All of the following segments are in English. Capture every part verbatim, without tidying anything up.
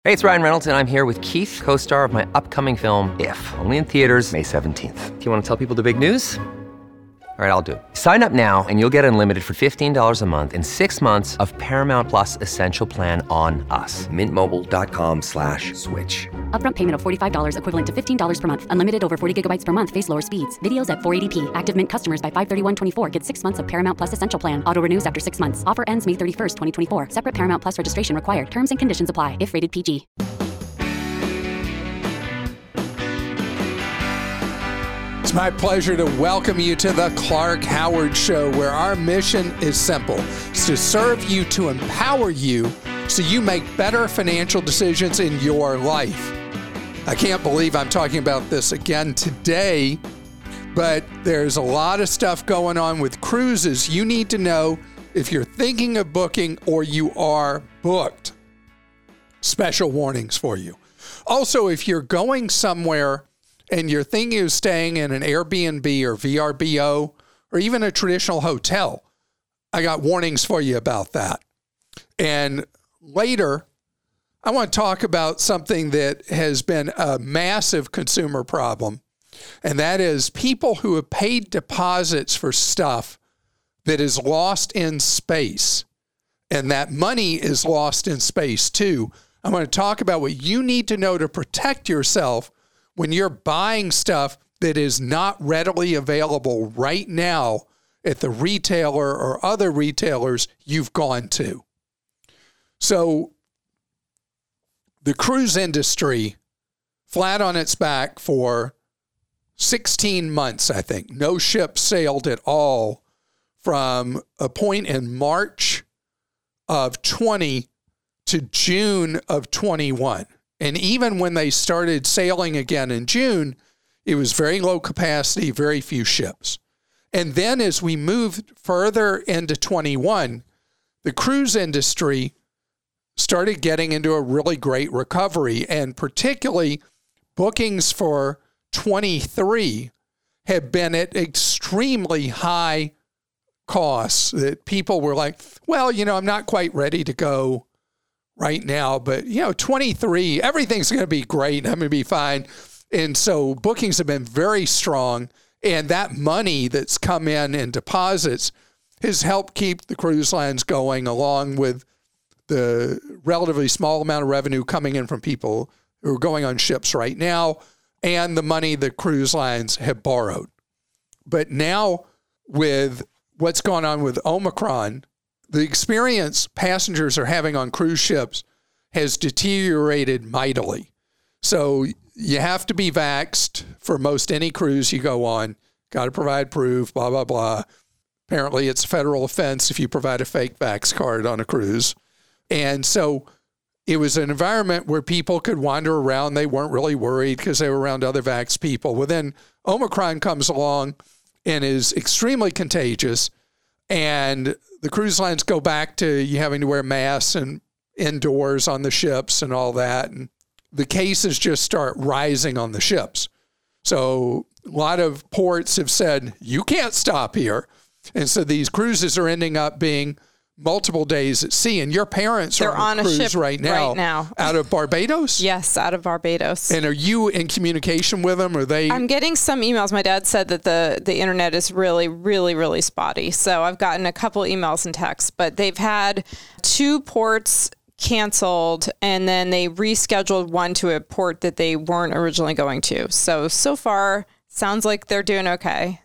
Hey, it's Ryan Reynolds, and I'm here with Keith, co-star of my upcoming film, If, only in theaters May seventeenth. Do you want to tell people the big news? All right, I'll do it. Sign up now and you'll get unlimited for fifteen dollars a month and six months of Paramount Plus Essential Plan on us. Mint Mobile dot com slash switch. Upfront payment of forty-five dollars equivalent to fifteen dollars per month. Unlimited over forty gigabytes per month. Face lower speeds. Videos at four eighty p. Active Mint customers by five thirty-one twenty-four get six months of Paramount Plus Essential Plan. Auto renews after six months. Offer ends May thirty-first, twenty twenty-four. Separate Paramount Plus registration required. Terms and conditions apply if rated P G. It's my pleasure to welcome you to the Clark Howard Show, where our mission is simple. It's to serve you, to empower you, so you make better financial decisions in your life. I can't believe I'm talking about this again today, but there's a lot of stuff going on with cruises. You need to know if you're thinking of booking or you are booked. Special warnings for you. Also, if you're going somewhere and you're thinking of staying in an Airbnb or V R B O or even a traditional hotel, I got warnings for you about that. And later, I want to talk about something that has been a massive consumer problem, and that is people who have paid deposits for stuff that is lost in space, and that money is lost in space too. I want to talk about what you need to know to protect yourself when you're buying stuff that is not readily available right now at the retailer or other retailers you've gone to. So the cruise industry, flat on its back for sixteen months, I think. No ship sailed at all from a point in March of twenty to June of twenty-one. And even when they started sailing again in June, it was very low capacity, very few ships. And then as we moved further into twenty-one, the cruise industry started getting into a really great recovery. And particularly bookings for twenty-three have been at extremely high costs that people were like, well, you know, I'm not quite ready to go right now, but you know, twenty-three, everything's going to be great. I'm going to be fine. And so bookings have been very strong, and that money that's come in in deposits has helped keep the cruise lines going, along with the relatively small amount of revenue coming in from people who are going on ships right now and the money the cruise lines have borrowed. But now with what's going on with Omicron, the experience passengers are having on cruise ships has deteriorated mightily. So you have to be vaxxed for most any cruise you go on. Got to provide proof, blah, blah, blah. Apparently it's a federal offense if you provide a fake vax card on a cruise. And so it was an environment where people could wander around. They weren't really worried because they were around other vax people. Well, then Omicron comes along and is extremely contagious. And the cruise lines go back to you having to wear masks and indoors on the ships and all that. And the cases just start rising on the ships. So a lot of ports have said, you can't stop here. And so these cruises are ending up being multiple days at sea. And your parents They're are on, on a cruise ship right now, right now out of Barbados? Yes, out of Barbados. And are you in communication with them? Are they? I'm getting some emails. My dad said that the, the internet is really, really, really spotty. So I've gotten a couple emails and texts, but they've had two ports canceled, and then they rescheduled one to a port that they weren't originally going to. So, so far, sounds like they're doing okay.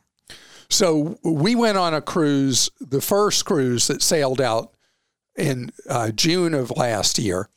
So we went on a cruise, the first cruise that sailed out in uh, June of last year.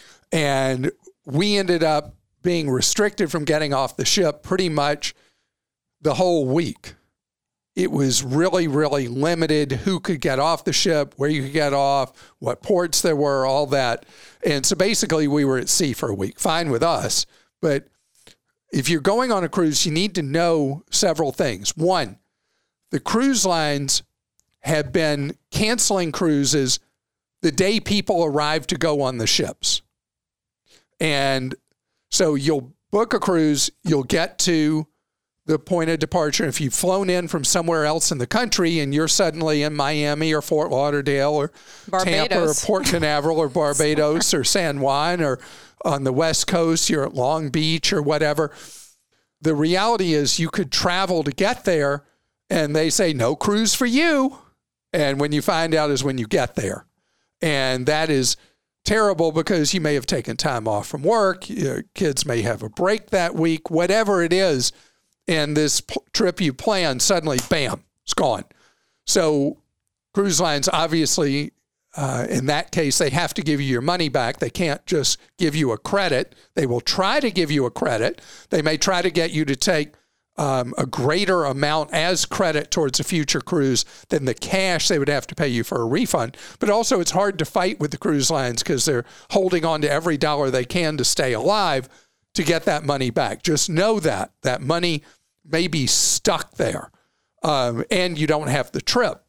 And we ended up being restricted from getting off the ship pretty much the whole week. It was really, really limited who could get off the ship, where you could get off, what ports there were, all that. And so basically we were at sea for a week. Fine with us. But if you're going on a cruise, you need to know several things. One, the cruise lines have been canceling cruises the day people arrive to go on the ships. And so you'll book a cruise, you'll get to the point of departure. If you've flown in from somewhere else in the country and you're suddenly in Miami or Fort Lauderdale or Barbados. Tampa or Port Canaveral or Barbados or San Juan, or on the West Coast, you're at Long Beach or whatever, the reality is you could travel to get there and they say, no cruise for you. And when you find out is when you get there. And that is terrible because you may have taken time off from work. Your kids may have a break that week, whatever it is. And this p- trip you planned, suddenly, bam, it's gone. So cruise lines, obviously, uh, in that case, they have to give you your money back. They can't just give you a credit. They will try to give you a credit. They may try to get you to take um, a greater amount as credit towards a future cruise than the cash they would have to pay you for a refund. But also, it's hard to fight with the cruise lines because they're holding on to every dollar they can to stay alive to get that money back. Just know that. That money may be stuck there, um, and you don't have the trip.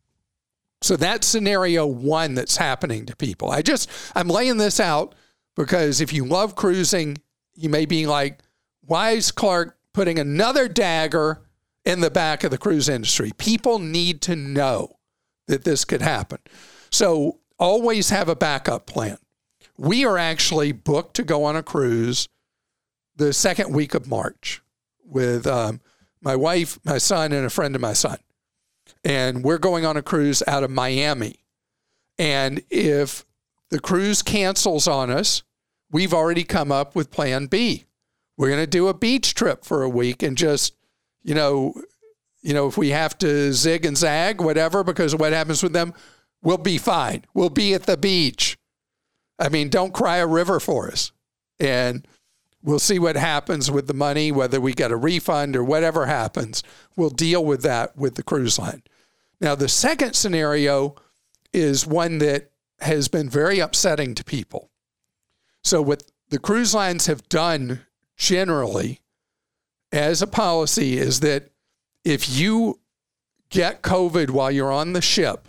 So that's scenario one that's happening to people. I just, I'm laying this out because if you love cruising, you may be like, why is Clark putting another dagger in the back of the cruise industry? People need to know that this could happen. So always have a backup plan. We are actually booked to go on a cruise the second week of March with um, my wife, my son, and a friend of my son. And we're going on a cruise out of Miami. And if the cruise cancels on us, we've already come up with plan B. We're going to do a beach trip for a week and just, you know, you know, if we have to zig and zag, whatever, because of what happens with them, we'll be fine. We'll be at the beach. I mean, don't cry a river for us. And we'll see what happens with the money, whether we get a refund or whatever happens. We'll deal with that with the cruise line. Now, the second scenario is one that has been very upsetting to people. So what the cruise lines have done generally as a policy is that if you get COVID while you're on the ship,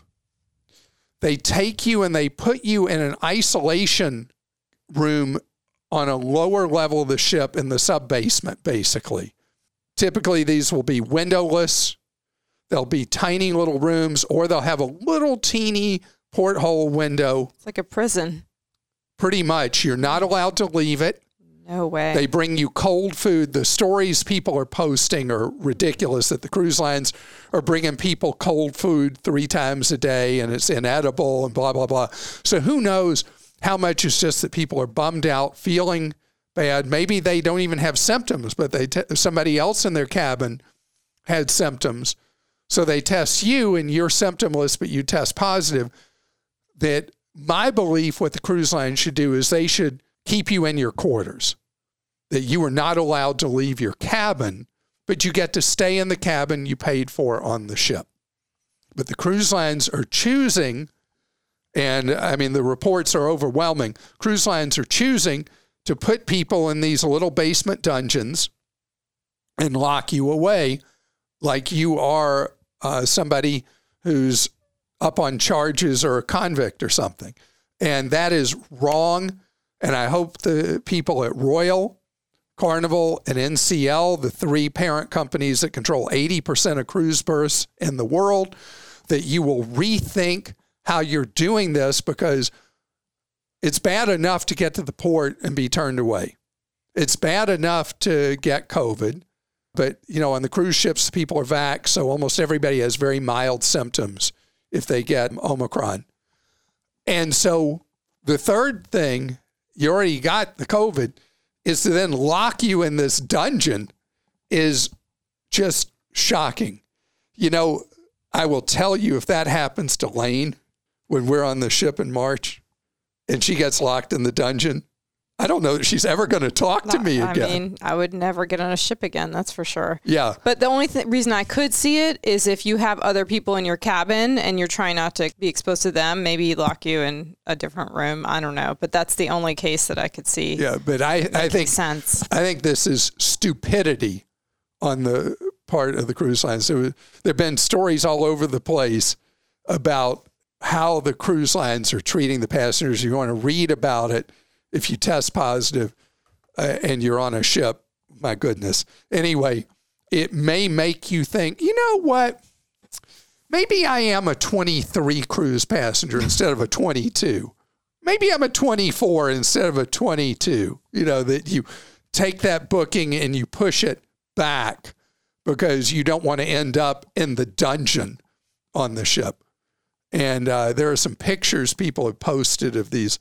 they take you and they put you in an isolation room on a lower level of the ship in the sub-basement, basically. Typically, these will be windowless. They'll be tiny little rooms, or they'll have a little teeny porthole window. It's like a prison. Pretty much. You're not allowed to leave it. No way. They bring you cold food. The stories people are posting are ridiculous that the cruise lines are bringing people cold food three times a day and it's inedible and blah, blah, blah. So who knows how much is just that people are bummed out, feeling bad. Maybe they don't even have symptoms, but they t- somebody else in their cabin had symptoms. So they test you and you're symptomless, but you test positive. That my belief what the cruise line should do is they should keep you in your quarters, that you are not allowed to leave your cabin, but you get to stay in the cabin you paid for on the ship. But the cruise lines are choosing, and I mean, the reports are overwhelming. Cruise lines are choosing to put people in these little basement dungeons and lock you away like you are uh, somebody who's up on charges or a convict or something. And that is wrong. And I hope the people at Royal, Carnival, and N C L, the three parent companies that control eighty percent of cruise berths in the world, that you will rethink how you're doing this, because it's bad enough to get to the port and be turned away. It's bad enough to get COVID, but, you know, on the cruise ships, people are vaxxed, so almost everybody has very mild symptoms if they get Omicron. And so the third thing, you already got the COVID, is to then lock you in this dungeon is just shocking. You know, I will tell you, if that happens to Lane when we're on the ship in March and she gets locked in the dungeon, I don't know that she's ever going to talk to me again. I mean, I would never get on a ship again, that's for sure. Yeah. But the only th- reason I could see it is if you have other people in your cabin and you're trying not to be exposed to them, maybe lock you in a different room. I don't know. But that's the only case that I could see. Yeah, but I, I think sense. I think this is stupidity on the part of the cruise lines. So there have been stories all over the place about how the cruise lines are treating the passengers. You want to read about it. If you test positive uh, and you're on a ship, my goodness. Anyway, it may make you think, you know what? Maybe I am a twenty-three cruise passenger instead of a twenty-two. Maybe I'm a twenty-four instead of a twenty-two. You know, that you take that booking and you push it back because you don't want to end up in the dungeon on the ship. And uh, there are some pictures people have posted of these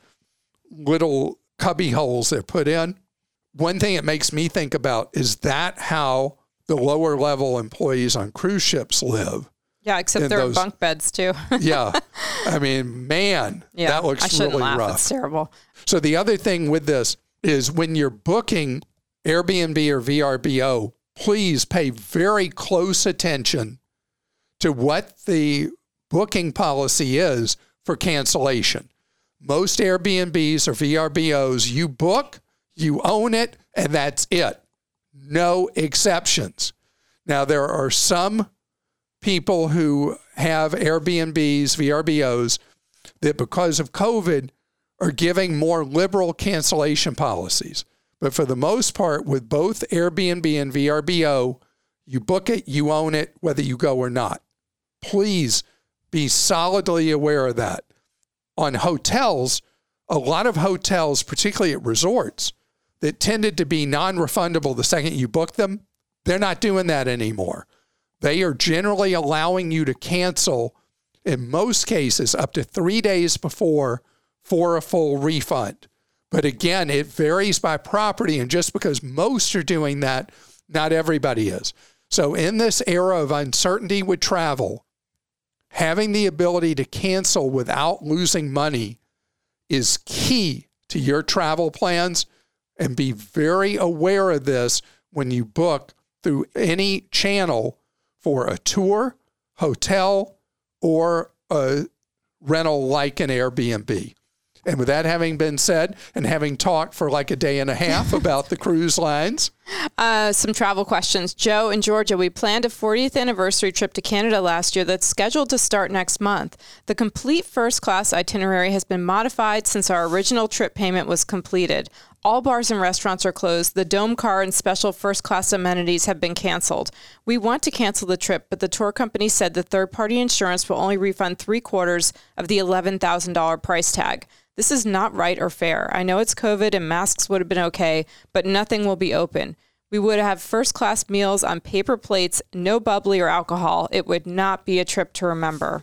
little cubby holes they're put in. One thing it makes me think about is that how the lower level employees on cruise ships live. Yeah, except they're in bunk beds too. Yeah. I mean, man, yeah, that looks I shouldn't really laugh. rough. It's terrible. So the other thing with this is when you're booking Airbnb or V R B O, please pay very close attention to what the booking policy is for cancellation. Most Airbnbs or V R B Os, you book, you own it, and that's it. No exceptions. Now, there are some people who have Airbnbs, V R B Os, that because of COVID are giving more liberal cancellation policies. But for the most part, with both Airbnb and V R B O, you book it, you own it, whether you go or not. Please be solidly aware of that. On hotels, a lot of hotels, particularly at resorts, that tended to be non-refundable the second you book them, they're not doing that anymore. They are generally allowing you to cancel, in most cases, up to three days before for a full refund. But again, it varies by property, and just because most are doing that, not everybody is. So in this era of uncertainty with travel, having the ability to cancel without losing money is key to your travel plans, and be very aware of this when you book through any channel for a tour, hotel, or a rental like an Airbnb. And with that having been said, and having talked for like a day and a half about the cruise lines. Uh, some travel questions. Joe in Georgia, we planned a fortieth anniversary trip to Canada last year that's scheduled to start next month. The complete first class itinerary has been modified since our original trip payment was completed. All bars and restaurants are closed. The dome car and special first class amenities have been canceled. We want to cancel the trip, but the tour company said the third-party insurance will only refund three quarters of the eleven thousand dollars price tag. This is not right or fair. I know it's COVID and masks would have been okay, but nothing will be open. We would have first-class meals on paper plates, no bubbly or alcohol. It would not be a trip to remember.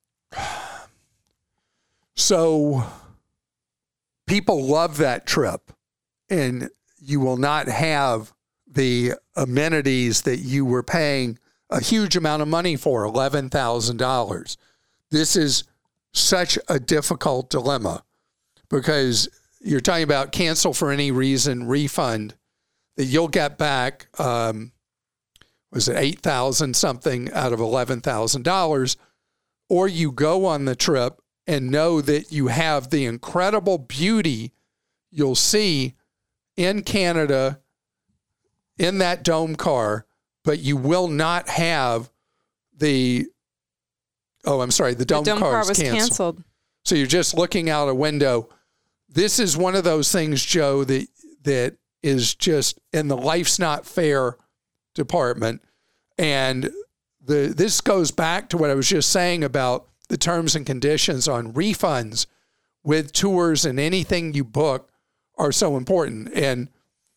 So people love that trip, and you will not have the amenities that you were paying a huge amount of money for, eleven thousand dollars. This is such a difficult dilemma because you're talking about cancel for any reason, refund that you'll get back, um, was it eight thousand dollars something out of eleven thousand dollars, or you go on the trip and know that you have the incredible beauty you'll see in Canada in that dome car, but you will not have the, oh, I'm sorry, the dome, the dome car, car is was canceled. canceled. So you're just looking out a window. This is one of those things, Joe, that that is just in the life's not fair department. And the this goes back to what I was just saying about the terms and conditions on refunds with tours, and anything you book are so important. And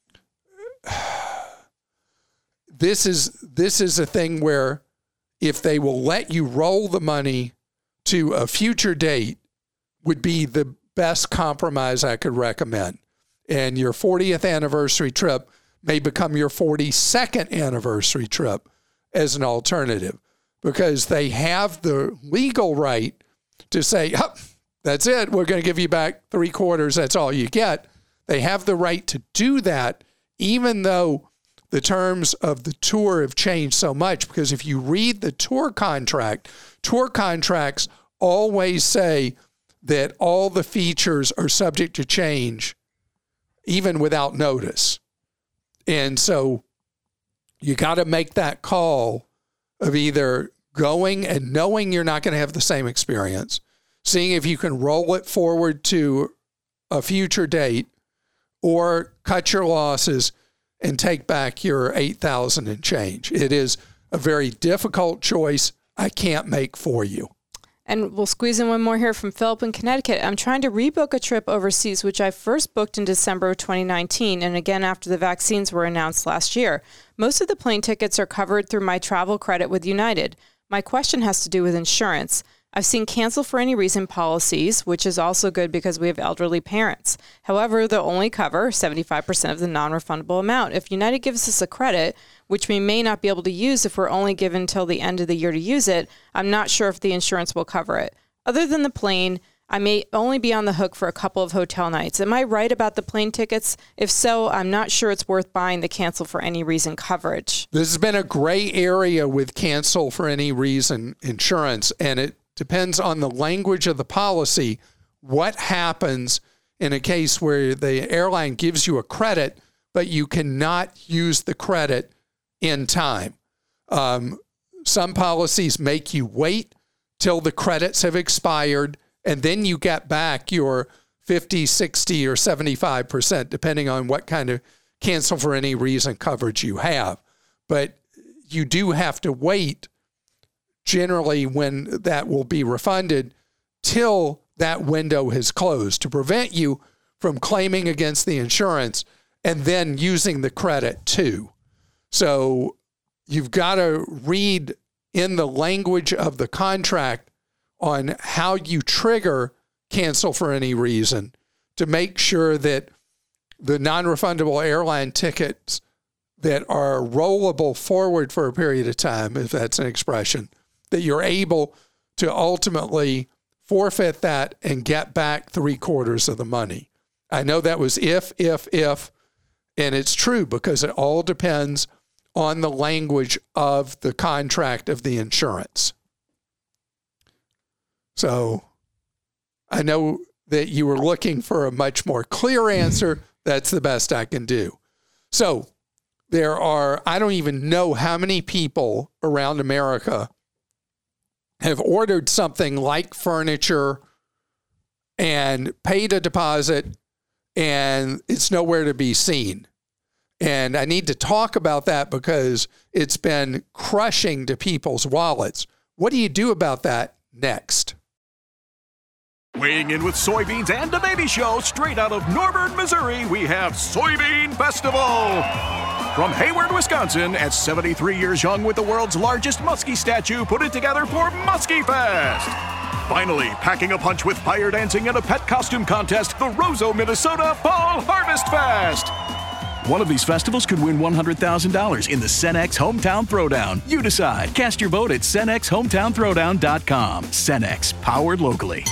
this is this is a thing where if they will let you roll the money to a future date would be the best compromise I could recommend. And your fortieth anniversary trip may become your forty-second anniversary trip as an alternative, because they have the legal right to say, oh, that's it, we're going to give you back three quarters, that's all you get. They have the right to do that, even though the terms of the tour have changed so much. Because if you read the tour contract, tour contracts always say that all the features are subject to change, even without notice. And so you got to make that call of either going and knowing you're not going to have the same experience, seeing if you can roll it forward to a future date, or cut your losses and take back your eight thousand dollars and change. It is a very difficult choice I can't make for you. And we'll squeeze in one more here from Philip in Connecticut. I'm trying to rebook a trip overseas, which I first booked in December of twenty nineteen, and again after the vaccines were announced last year. Most of the plane tickets are covered through my travel credit with United. My question has to do with insurance. I've seen cancel for any reason policies, which is also good because we have elderly parents. However, they'll only cover seventy-five percent of the non-refundable amount. If United gives us a credit, which we may not be able to use if we're only given till the end of the year to use it, I'm not sure if the insurance will cover it. Other than the plane, I may only be on the hook for a couple of hotel nights. Am I right about the plane tickets? If so, I'm not sure it's worth buying the cancel for any reason coverage. This has been a gray area with cancel for any reason insurance, and it depends on the language of the policy. What happens in a case where the airline gives you a credit, but you cannot use the credit in time? Um, some policies make you wait till the credits have expired, and then you get back your fifty, sixty, or seventy-five percent, depending on what kind of cancel for any reason coverage you have. But you do have to wait generally when that will be refunded till that window has closed to prevent you from claiming against the insurance and then using the credit too. So you've got to read in the language of the contract on how you trigger cancel for any reason to make sure that the non-refundable airline tickets that are rollable forward for a period of time, if that's an expression, that you're able to ultimately forfeit that and get back three quarters of the money. I know that was if, if, if, and it's true because it all depends on the language of the contract of the insurance. So I know that you were looking for a much more clear answer. That's the best I can do. So there are, I don't even know how many people around America have ordered something like furniture and paid a deposit and it's nowhere to be seen. And I need to talk about that because it's been crushing to people's wallets. What do you do about that next? Weighing in with soybeans and a baby show straight out of Norburn, Missouri, we have Soybean Festival. From Hayward, Wisconsin, at seventy-three years young with the world's largest muskie statue, put it together for Muskie Fest. Finally, packing a punch with fire dancing and a pet costume contest, the Roseau, Minnesota Fall Harvest Fest. One of these festivals could win one hundred thousand dollars in the Cenex Hometown Throwdown. You decide. Cast your vote at Cenex Hometown Throwdown dot com. Cenex, powered locally.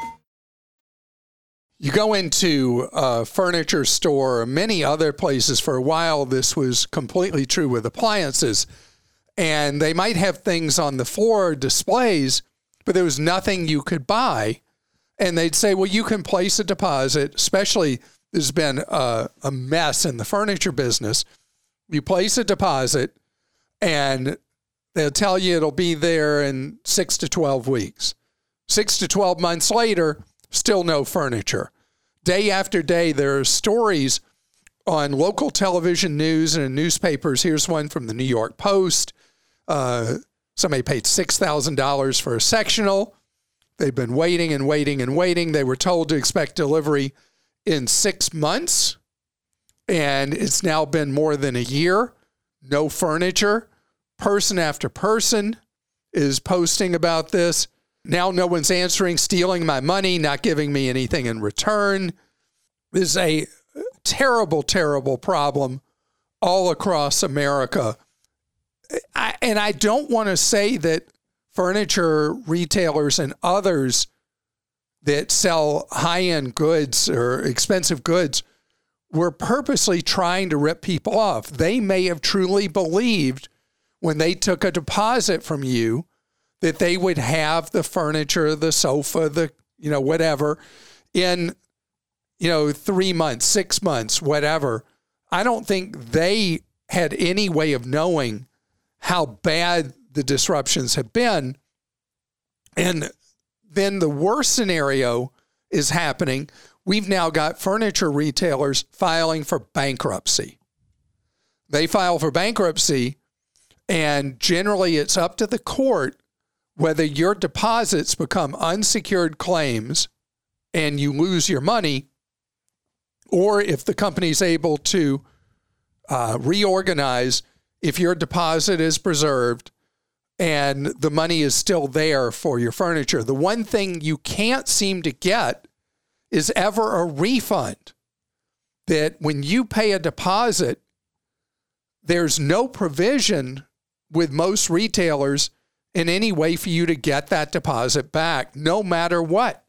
You go into a furniture store or many other places. For a while, this was completely true with appliances. And they might have things on the floor, displays, but there was nothing you could buy. And they'd say, well, you can place a deposit, especially there's been a, a mess in the furniture business. You place a deposit and they'll tell you it'll be there in six to twelve weeks. Six to twelve months later, still no furniture. Day after day, there are stories on local television news and in newspapers. Here's one from the New York Post. Uh, somebody paid six thousand dollars for a sectional. They've been waiting and waiting and waiting. They were told to expect delivery in six months, and it's now been more than a year. No furniture. Person after person is posting about this. Now no one's answering, stealing my money, not giving me anything in return. This is a terrible, terrible problem all across America. I, and I don't want to say that furniture retailers and others that sell high-end goods or expensive goods were purposely trying to rip people off. They may have truly believed when they took a deposit from you that they would have the furniture, the sofa, the, you know, whatever in, you know, three months, six months, whatever. I don't think they had any way of knowing how bad the disruptions have been. And then the worst scenario is happening. We've now got furniture retailers filing for bankruptcy. They file for bankruptcy, and generally it's up to the court whether your deposits become unsecured claims and you lose your money, or if the company's able to uh, reorganize, if your deposit is preserved and the money is still there for your furniture. The one thing you can't seem to get is ever a refund. That when you pay a deposit, there's no provision with most retailers in any way for you to get that deposit back, no matter what.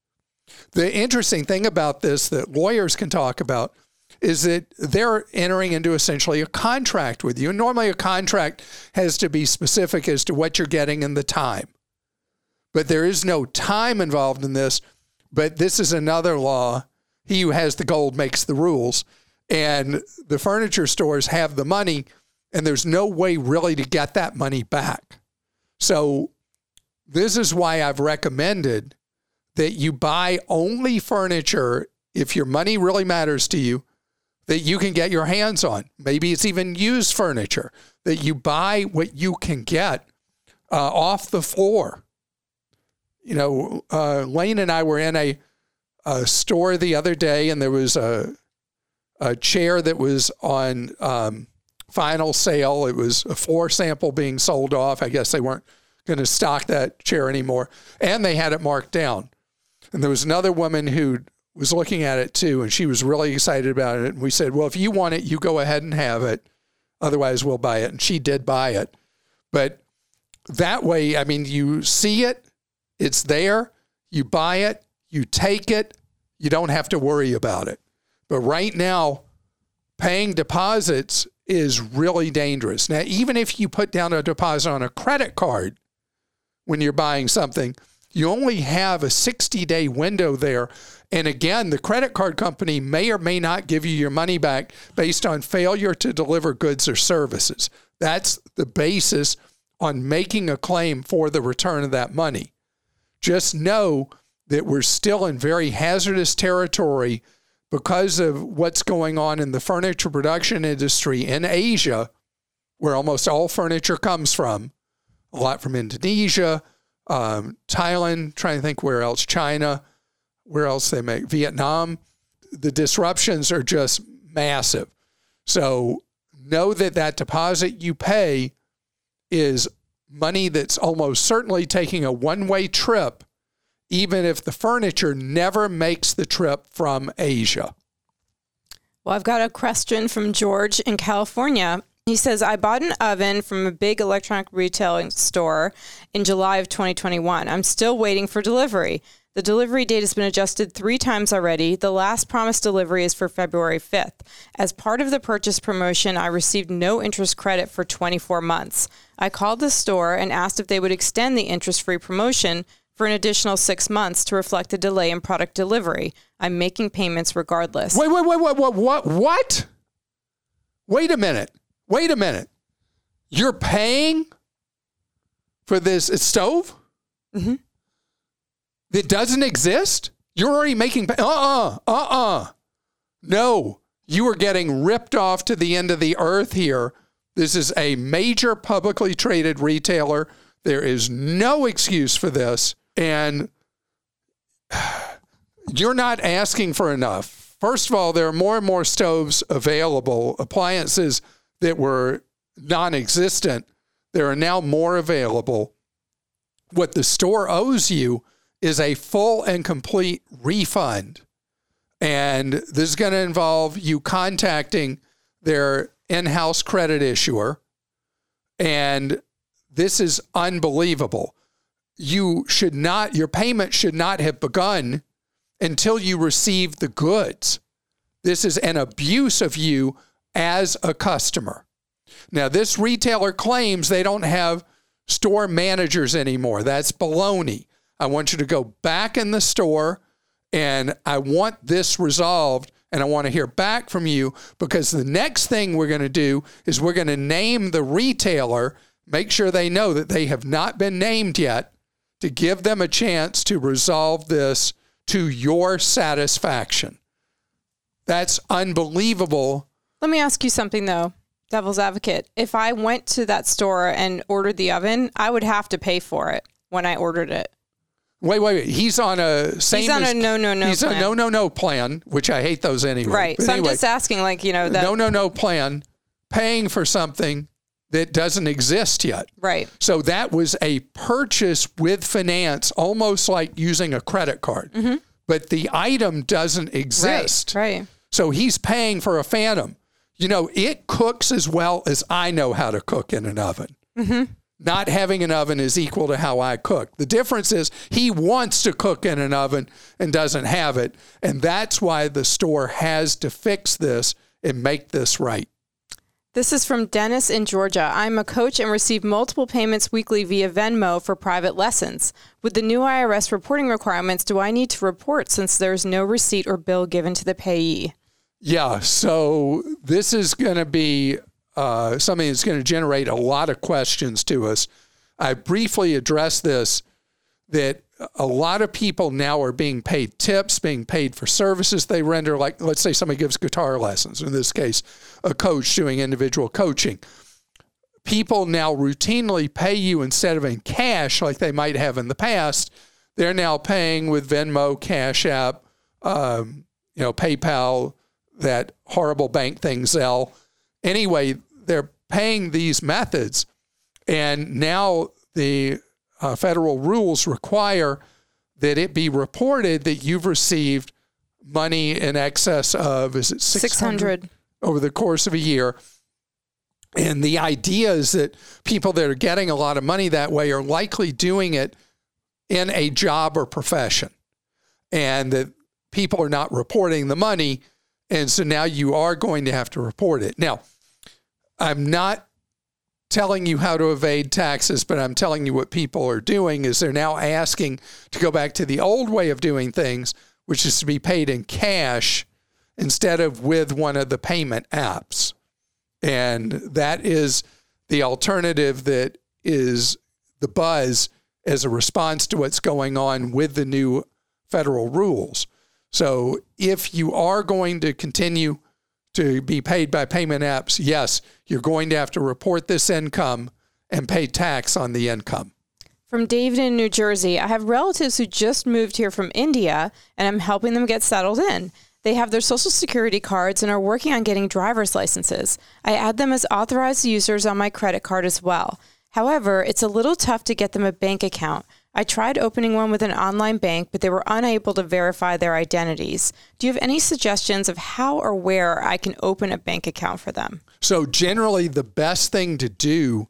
The interesting thing about this that lawyers can talk about is that they're entering into essentially a contract with you. And normally a contract has to be specific as to what you're getting in the time. But there is no time involved in this. But this is another law. He who has the gold makes the rules. And the furniture stores have the money, and there's no way really to get that money back. So this is why I've recommended that you buy only furniture, if your money really matters to you, that you can get your hands on. Maybe it's even used furniture, that you buy what you can get uh, off the floor. You know, uh, Lane and I were in a, a store the other day, and there was a, a chair that was on um, final sale. It was a floor sample being sold off. I guess they weren't going to stock that chair anymore, and they had it marked down. And there was another woman who was looking at it too, and she was really excited about it. And we said, well, if you want it, you go ahead and have it. Otherwise, we'll buy it. And she did buy it. But that way, I mean, you see it, it's there, you buy it, you take it, you don't have to worry about it. But right now, paying deposits is really dangerous. Now, even if you put down a deposit on a credit card when you're buying something, you only have a sixty-day window there. And again, the credit card company may or may not give you your money back based on failure to deliver goods or services. That's the basis on making a claim for the return of that money. Just know that we're still in very hazardous territory because of what's going on in the furniture production industry in Asia, where almost all furniture comes from, a lot from Indonesia, um, Thailand, trying to think where else, China, where else they make, Vietnam. The disruptions are just massive. So know that that deposit you pay is money that's almost certainly taking a one-way trip, even if the furniture never makes the trip from Asia. Well, I've got a question from George in California. He says, I bought an oven from a big electronic retailing store in July of twenty twenty-one. I'm still waiting for delivery. The delivery date has been adjusted three times already. The last promised delivery is for February fifth. As part of the purchase promotion, I received no interest credit for twenty-four months. I called the store and asked if they would extend the interest-free promotion for an additional six months to reflect the delay in product delivery. I'm making payments regardless. Wait, wait, wait, wait, what, what, what? Wait a minute. Wait a minute. You're paying for this stove? Mm-hmm. That doesn't exist? You're already making, uh-uh, uh-uh. No, you are getting ripped off to the end of the earth here. This is a major publicly traded retailer. There is no excuse for this. And you're not asking for enough. First of all, there are more and more stoves available, appliances that were non-existent. There are now more available. What the store owes you is a full and complete refund. And this is going to involve you contacting their in-house credit issuer. And this is unbelievable. You should not, your payment should not have begun until you receive the goods. This is an abuse of you as a customer. Now, this retailer claims they don't have store managers anymore. That's baloney. I want you to go back in the store, and I want this resolved, and I want to hear back from you, because the next thing we're going to do is we're going to name the retailer, make sure they know that they have not been named yet, to give them a chance to resolve this to your satisfaction. That's unbelievable. Let me ask you something, though. devil's advocate. If I went to that store and ordered the oven, I would have to pay for it when I ordered it. Wait, wait, wait. He's on a same. He's on as, a no, no, no. He's plan. a no, no, no plan, which I hate those anyway. Right. But so anyway, I'm just asking, like, you know, that. No, no, no plan, paying for something that doesn't exist yet. Right. So that was a purchase with finance, almost like using a credit card. Mm-hmm. But the item doesn't exist. Right, right. So he's paying for a phantom. You know, it cooks as well as I know how to cook in an oven. Mm-hmm. Not having an oven is equal to how I cook. The difference is he wants to cook in an oven and doesn't have it. And that's why the store has to fix this and make this right. This is from Dennis in Georgia. I'm a coach and receive multiple payments weekly via Venmo for private lessons. With the new I R S reporting requirements, do I need to report since there's no receipt or bill given to the payee? Yeah, so this is going to be uh, something that's going to generate a lot of questions to us. I briefly addressed this, that a lot of people now are being paid tips, being paid for services they render. Like, let's say somebody gives guitar lessons, in this case, a coach doing individual coaching. People now routinely pay you instead of in cash like they might have in the past. They're now paying with Venmo, Cash App, um, you know, PayPal, that horrible bank thing, Zelle. Anyway, they're paying these methods, and now the uh, federal rules require that it be reported that you've received money in excess of, is it six hundred over the course of a year. And the idea is that people that are getting a lot of money that way are likely doing it in a job or profession, and that people are not reporting the money. And so now you are going to have to report it. Now, I'm not telling you how to evade taxes, but I'm telling you what people are doing is they're now asking to go back to the old way of doing things, which is to be paid in cash instead of with one of the payment apps. And that is the alternative that is the buzz as a response to what's going on with the new federal rules. So if you are going to continue to be paid by payment apps, yes, you're going to have to report this income and pay tax on the income. From David in New Jersey, I have relatives who just moved here from India, and I'm helping them get settled in. They have their social security cards and are working on getting driver's licenses. I add them as authorized users on my credit card as well. However, it's a little tough to get them a bank account. I tried opening one with an online bank, but they were unable to verify their identities. Do you have any suggestions of how or where I can open a bank account for them? So generally, the best thing to do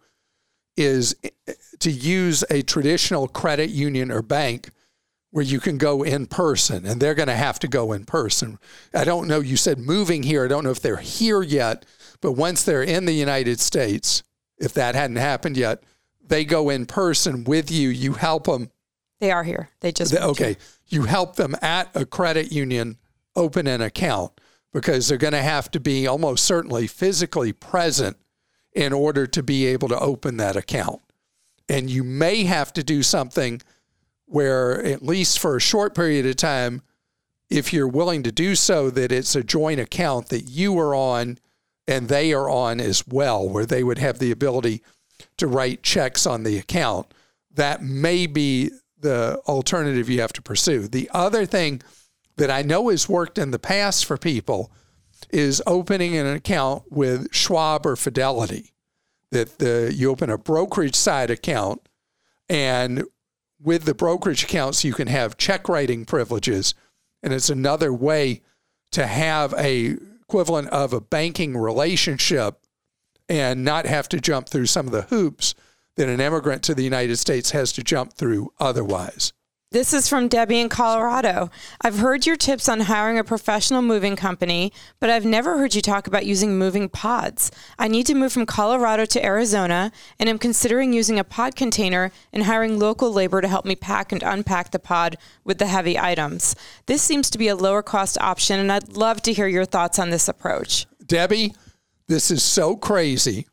is to use a traditional credit union or bank where you can go in person, and they're going to have to go in person. I don't know, you said moving here. I don't know if they're here yet, but once they're in the United States, if that hadn't happened yet, they go in person with you. You help them. They are here. They just they, okay. You help them at a credit union open an account because they're going to have to be almost certainly physically present in order to be able to open that account. And you may have to do something where, at least for a short period of time, if you're willing to do so, that it's a joint account that you are on and they are on as well, where they would have the ability to write checks on the account. That may be the alternative you have to pursue. The other thing that I know has worked in the past for people is opening an account with Schwab or Fidelity. That the you open a brokerage side account, and with the brokerage accounts, you can have check writing privileges. And it's another way to have a equivalent of a banking relationship and not have to jump through some of the hoops that an immigrant to the United States has to jump through otherwise. This is from Debbie in Colorado. I've heard your tips on hiring a professional moving company, but I've never heard you talk about using moving pods. I need to move from Colorado to Arizona, and I'm considering using a pod container and hiring local labor to help me pack and unpack the pod with the heavy items. This seems to be a lower cost option, and I'd love to hear your thoughts on this approach. Debbie, this is so crazy.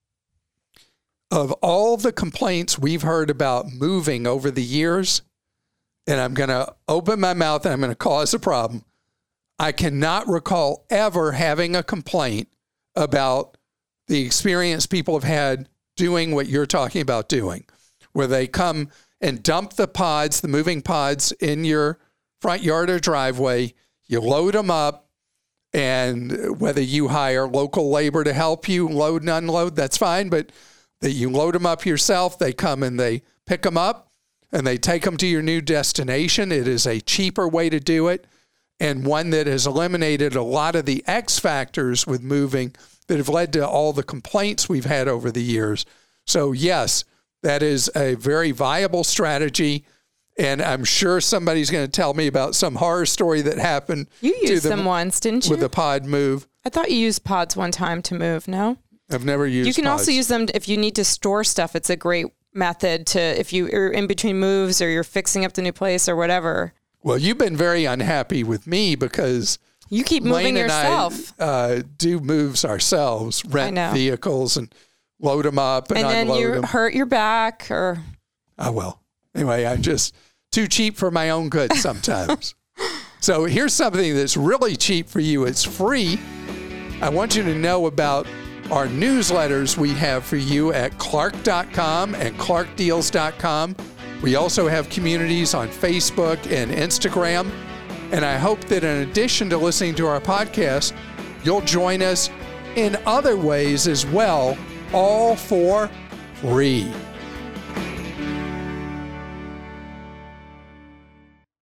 Of all the complaints we've heard about moving over the years, and I'm going to open my mouth and I'm going to cause a problem, I cannot recall ever having a complaint about the experience people have had doing what you're talking about doing, where they come and dump the pods, the moving pods in your front yard or driveway. You load them up, and whether you hire local labor to help you load and unload, that's fine, but that you load them up yourself. They come and they pick them up and they take them to your new destination. It is a cheaper way to do it, and one that has eliminated a lot of the X factors with moving that have led to all the complaints we've had over the years. So yes, that is a very viable strategy. And I'm sure somebody's going to tell me about some horror story that happened. You used them, them once, didn't you? With the pod move. I thought you used pods one time to move, no? I've never used You can pods. also use them if you need to store stuff. It's a great method to, if you are in between moves or you're fixing up the new place or whatever. Well, you've been very unhappy with me because you keep moving Lane yourself. And I uh, do moves ourselves, rent vehicles and load them up and, and then unload you them. hurt your back or... Oh, well. Anyway, I'm just too cheap for my own good sometimes. So here's something that's really cheap for you. It's free. I want you to know about our newsletters we have for you at Clark dot com and Clark Deals dot com. We also have communities on Facebook and Instagram. And I hope that in addition to listening to our podcast, you'll join us in other ways as well, all for free.